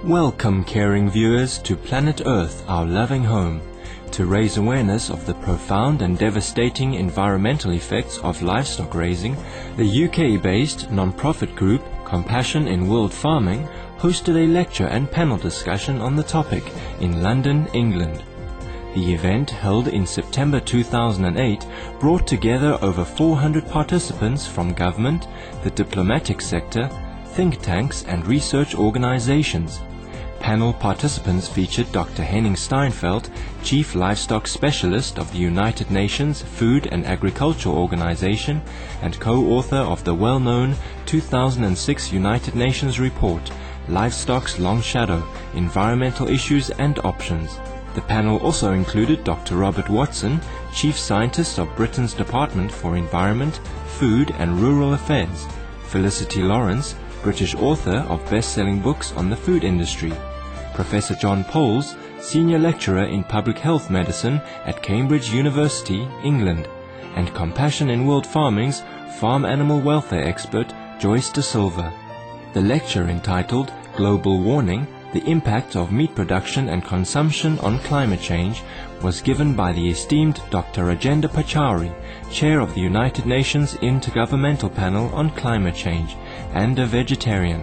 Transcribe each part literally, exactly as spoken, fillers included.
Welcome, caring viewers, to Planet Earth, our loving home. To raise awareness of the profound and devastating environmental effects of livestock raising, the U K-based non-profit group Compassion in World Farming hosted a lecture and panel discussion on the topic in London, England. The event, held in September two thousand eight, brought together over four hundred participants from government, the diplomatic sector, think tanks and research organizations. Panel participants featured Doctor Henning Steinfeld, Chief Livestock Specialist of the United Nations Food and Agriculture Organization and co-author of the well-known two thousand six United Nations report, Livestock's Long Shadow, Environmental Issues and Options. The panel also included Doctor Robert Watson, Chief Scientist of Britain's Department for Environment, Food and Rural Affairs, Felicity Lawrence, British author of best-selling books on the food industry, Professor John Poles, Senior Lecturer in Public Health Medicine at Cambridge University, England, and Compassion in World Farming's farm animal welfare expert Joyce De Silva. The lecture, entitled Global Warming, the Impact of Meat Production and Consumption on Climate Change, was given by the esteemed Doctor Rajendra Pachauri, Chair of the United Nations Intergovernmental Panel on Climate Change, and a vegetarian.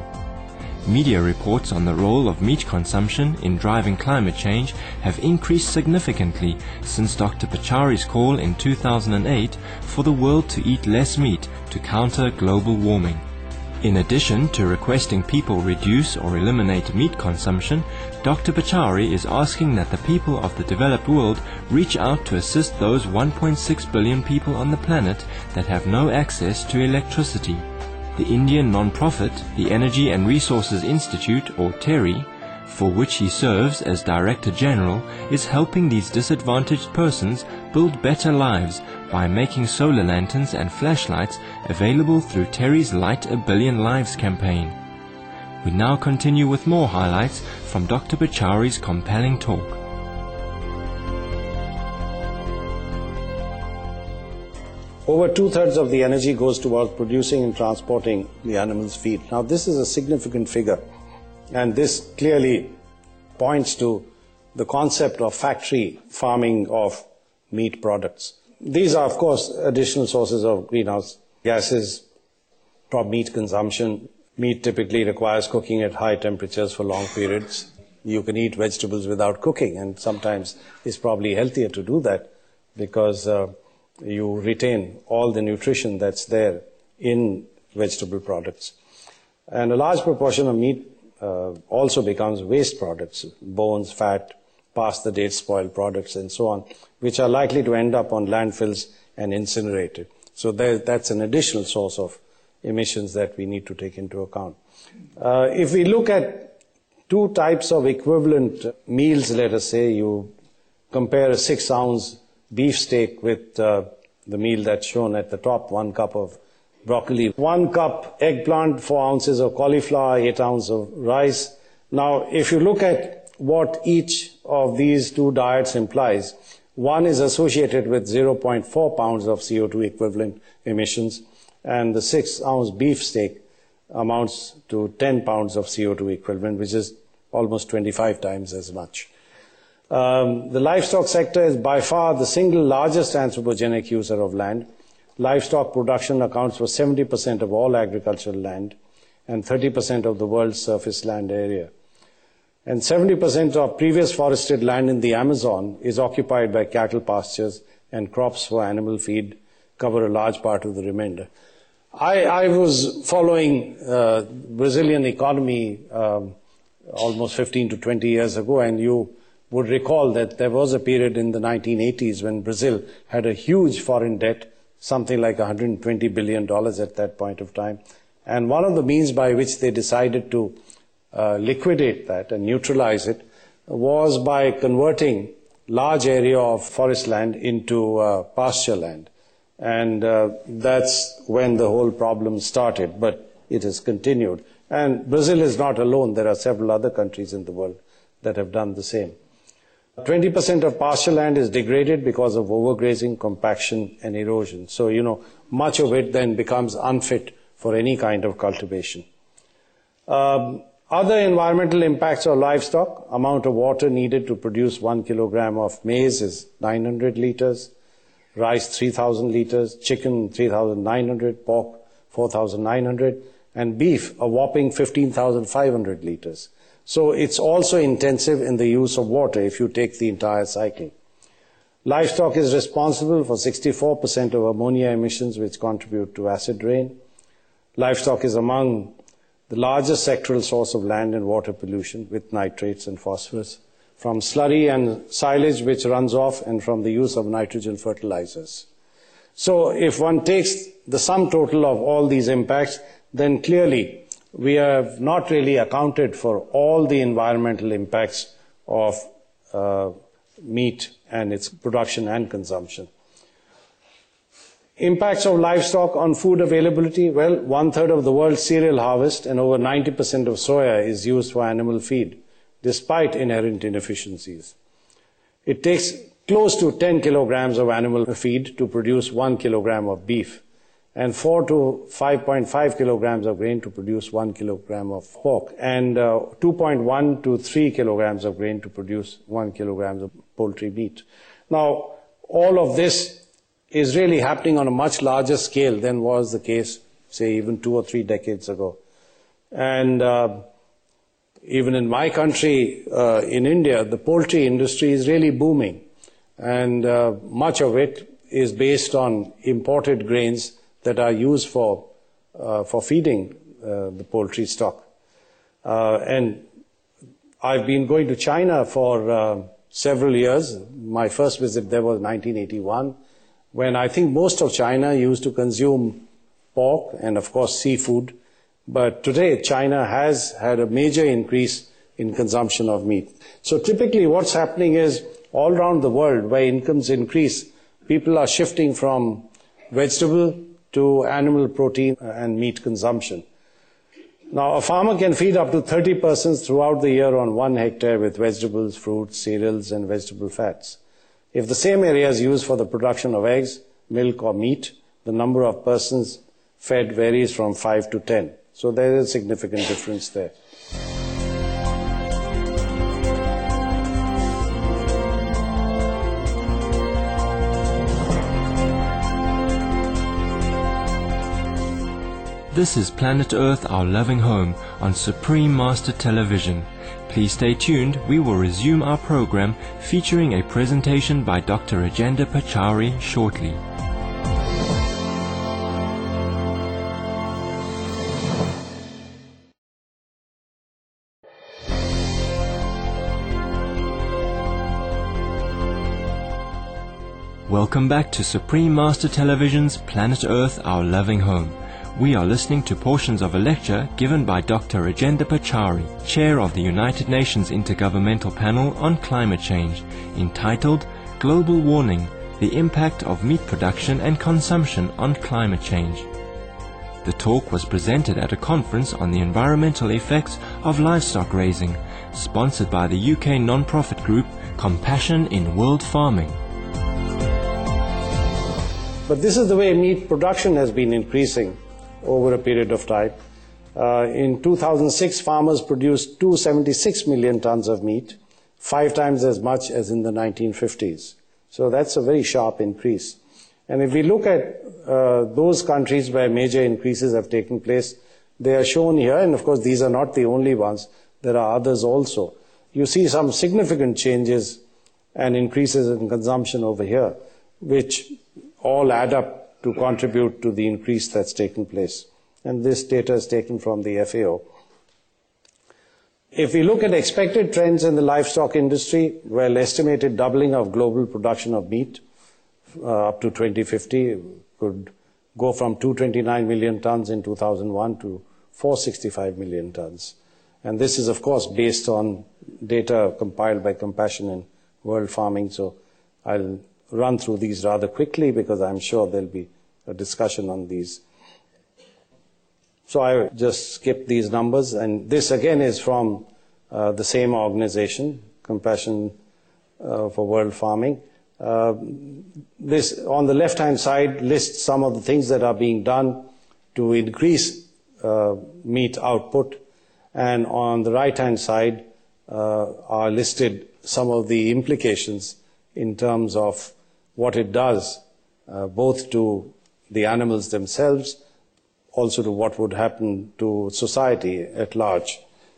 Media reports on the role of meat consumption in driving climate change have increased significantly since Doctor Pachauri's call in two thousand eight for the world to eat less meat to counter global warming. In addition to requesting people reduce or eliminate meat consumption, Doctor Pachauri is asking that the people of the developed world reach out to assist those one point six billion people on the planet that have no access to electricity. The Indian non-profit, the Energy and Resources Institute, or TERI, for which he serves as Director General, is helping these disadvantaged persons build better lives by making solar lanterns and flashlights available through TERI's Light a Billion Lives campaign. We now continue with more highlights from Doctor Pachauri's compelling talk. Over two-thirds of the energy goes towards producing and transporting the animal's feed. Now, this is a significant figure, and this clearly points to the concept of factory farming of meat products. These are, of course, additional sources of greenhouse gases from meat consumption. Meat typically requires cooking at high temperatures for long periods. You can eat vegetables without cooking, and sometimes it's probably healthier to do that because uh, you retain all the nutrition that's there in vegetable products. And a large proportion of meat uh, also becomes waste products, bones, fat, past the date spoiled products and so on, which are likely to end up on landfills and incinerated. So there, that's an additional source of emissions that we need to take into account. Uh, if we look at two types of equivalent meals, let us say you compare a six ounce beef steak with uh, the meal that's shown at the top, one cup of broccoli, one cup eggplant, four ounces of cauliflower, eight ounces of rice. Now, if you look at what each of these two diets implies, one is associated with zero point four pounds of C O two equivalent emissions, and the six ounce beef steak amounts to ten pounds of C O two equivalent, which is almost twenty-five times as much. Um, the livestock sector is by far the single largest anthropogenic user of land. Livestock production accounts for seventy percent of all agricultural land and thirty percent of the world's surface land area. And seventy percent of previous forested land in the Amazon is occupied by cattle pastures, and crops for animal feed cover a large part of the remainder. I, I was following uh, Brazilian economy um, almost fifteen to twenty years ago, and you would recall that there was a period in the nineteen eighties when Brazil had a huge foreign debt, something like one hundred twenty billion dollars at that point of time. And one of the means by which they decided to uh, liquidate that and neutralize it was by converting large area of forest land into uh, pasture land. And uh, that's when the whole problem started, but it has continued. And Brazil is not alone. There are several other countries in the world that have done the same. twenty percent of pasture land is degraded because of overgrazing, compaction, and erosion. So, you know, much of it then becomes unfit for any kind of cultivation. Um, Other environmental impacts of livestock: amount of water needed to produce one kilogram of maize is nine hundred liters, rice three thousand liters, chicken three thousand nine hundred, pork four thousand nine hundred, and beef a whopping fifteen thousand five hundred liters. So it's also intensive in the use of water if you take the entire cycle. Livestock is responsible for sixty-four percent of ammonia emissions, which contribute to acid rain. Livestock is among the largest sectoral source of land and water pollution, with nitrates and phosphorus, from slurry and silage which runs off, and from the use of nitrogen fertilizers. So if one takes the sum total of all these impacts, then clearly we have not really accounted for all the environmental impacts of uh, meat and its production and consumption. Impacts of livestock on food availability: well, one-third of the world's cereal harvest and over ninety percent of soya is used for animal feed, despite inherent inefficiencies. It takes close to ten kilograms of animal feed to produce one kilogram of beef, and four to five point five kilograms of grain to produce one kilogram of pork, and uh, two point one to three kilograms of grain to produce one kilogram of poultry meat. Now, all of this is really happening on a much larger scale than was the case, say, even two or three decades ago. And uh, even in my country, uh, in India, the poultry industry is really booming. And uh, much of it is based on imported grains that are used for, uh, for feeding uh, the poultry stock. Uh, and I've been going to China for uh, several years. My first visit there was nineteen eighty-one, when I think most of China used to consume pork and, of course, seafood. But today, China has had a major increase in consumption of meat. So typically what's happening is, all around the world where incomes increase, people are shifting from vegetable to animal protein and meat consumption. Now, a farmer can feed up to thirty persons throughout the year on one hectare with vegetables, fruits, cereals, and vegetable fats. If the same area is used for the production of eggs, milk, or meat, the number of persons fed varies from five to ten. So there is a significant difference there. This is Planet Earth, Our Loving Home, on Supreme Master Television. Please stay tuned. We will resume our program featuring a presentation by Doctor Rajendra Pachauri shortly. Welcome back to Supreme Master Television's Planet Earth, Our Loving Home. We are listening to portions of a lecture given by Doctor Rajendra Pachauri, Chair of the United Nations Intergovernmental Panel on Climate Change, entitled Global Warming: The Impact of Meat Production and Consumption on Climate Change. The talk was presented at a conference on the environmental effects of livestock raising, sponsored by the U K non-profit group Compassion in World Farming. But this is the way meat production has been increasing over a period of time. Uh, in two thousand six, farmers produced two hundred seventy-six million tons of meat, five times as much as in the nineteen fifties. So that's a very sharp increase. And if we look at uh, those countries where major increases have taken place, they are shown here, and of course these are not the only ones, there are others also. You see some significant changes and increases in consumption over here, which all add up to contribute to the increase that's taken place. And this data is taken from the F A O. If we look at expected trends in the livestock industry, well, estimated doubling of global production of meat uh, up to twenty fifty could go from two hundred twenty-nine million tons in two thousand one to four hundred sixty-five million tons. And this is, of course, based on data compiled by Compassion in World Farming. So I'll run through these rather quickly because I'm sure there'll be a discussion on these. So I just skip these numbers, and this again is from uh, the same organization, Compassion uh, for World Farming. Uh, this, on the left-hand side, lists some of the things that are being done to increase uh, meat output. And on the right-hand side uh, are listed some of the implications in terms of what it does, uh, both to the animals themselves, also to what would happen to society at large.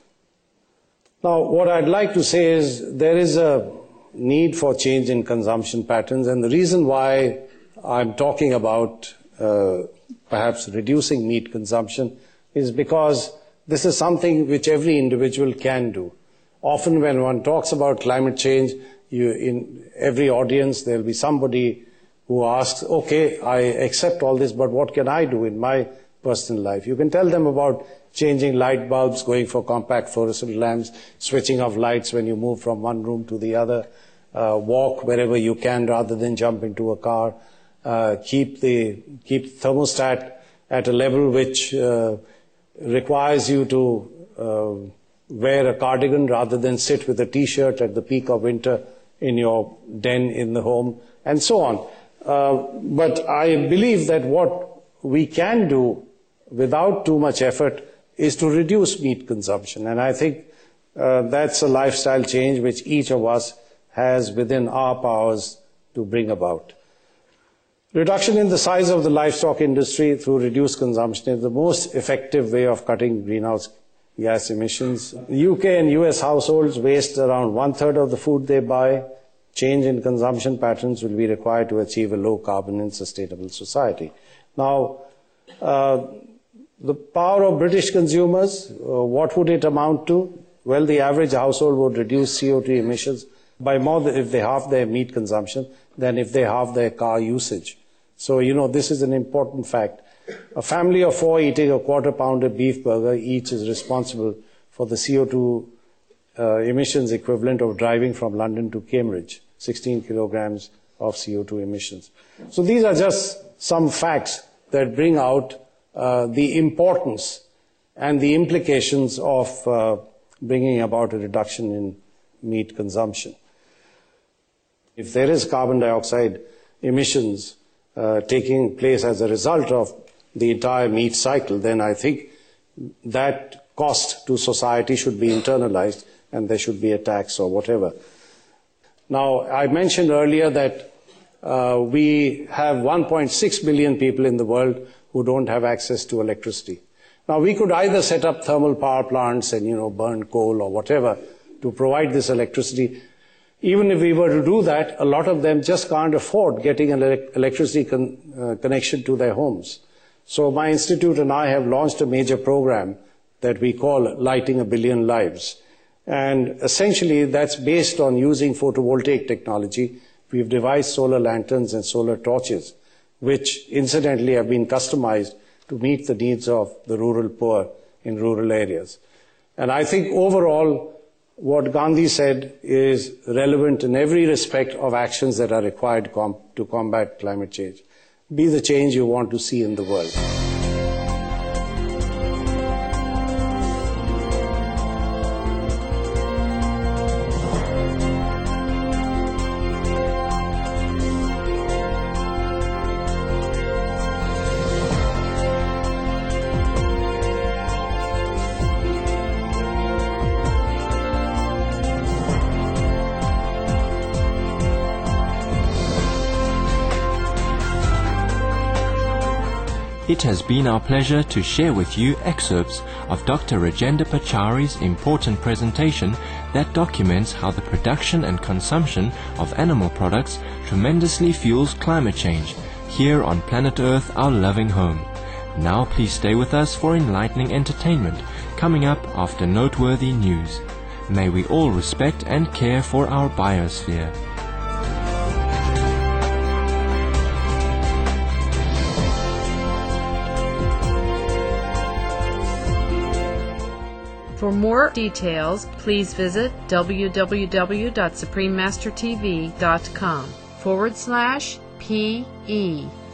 Now, what I'd like to say is there is a need for change in consumption patterns, and the reason why I'm talking about uh, perhaps reducing meat consumption is because this is something which every individual can do. Often when one talks about climate change, you, in every audience there will be somebody who asks, okay, I accept all this, but what can I do in my personal life? You can tell them about changing light bulbs, going for compact fluorescent lamps, switching off lights when you move from one room to the other, uh, walk wherever you can rather than jump into a car, uh, keep the keep thermostat at a level which uh, requires you to uh, wear a cardigan rather than sit with a t-shirt at the peak of winter in your den in the home, and so on. Uh, but I believe that what we can do without too much effort is to reduce meat consumption. And I think uh, that's a lifestyle change which each of us has within our powers to bring about. Reduction in the size of the livestock industry through reduced consumption is the most effective way of cutting greenhouse gas emissions. U K and U S households waste around one-third of the food they buy. Change in consumption patterns will be required to achieve a low-carbon and sustainable society. Now, uh, the power of British consumers, uh, what would it amount to? Well, the average household would reduce C O two emissions by more than if they halve their meat consumption than if they halve their car usage. So, you know, this is an important fact. A family of four eating a quarter pounder beef burger each is responsible for the C O two uh, emissions equivalent of driving from London to Cambridge, sixteen kilograms of C O two emissions. So these are just some facts that bring out uh, the importance and the implications of uh, bringing about a reduction in meat consumption. If there is carbon dioxide emissions uh, taking place as a result of the entire meat cycle, then I think that cost to society should be internalized and there should be a tax or whatever. Now, I mentioned earlier that uh, we have one point six billion people in the world who don't have access to electricity. Now, we could either set up thermal power plants and, you know, burn coal or whatever to provide this electricity. Even if we were to do that, a lot of them just can't afford getting an electricity con uh, connection to their homes. So my institute and I have launched a major program that we call Lighting a Billion Lives. And essentially that's based on using photovoltaic technology. We've devised solar lanterns and solar torches, which incidentally have been customized to meet the needs of the rural poor in rural areas. And I think overall, what Gandhi said is relevant in every respect of actions that are required com to combat climate change. Be the change you want to see in the world. It has been our pleasure to share with you excerpts of Doctor Rajendra Pachauri's important presentation that documents how the production and consumption of animal products tremendously fuels climate change here on planet Earth, our loving home. Now please stay with us for enlightening entertainment coming up after noteworthy news. May we all respect and care for our biosphere. For more details, please visit w w w dot supreme master t v dot com forward slash P E.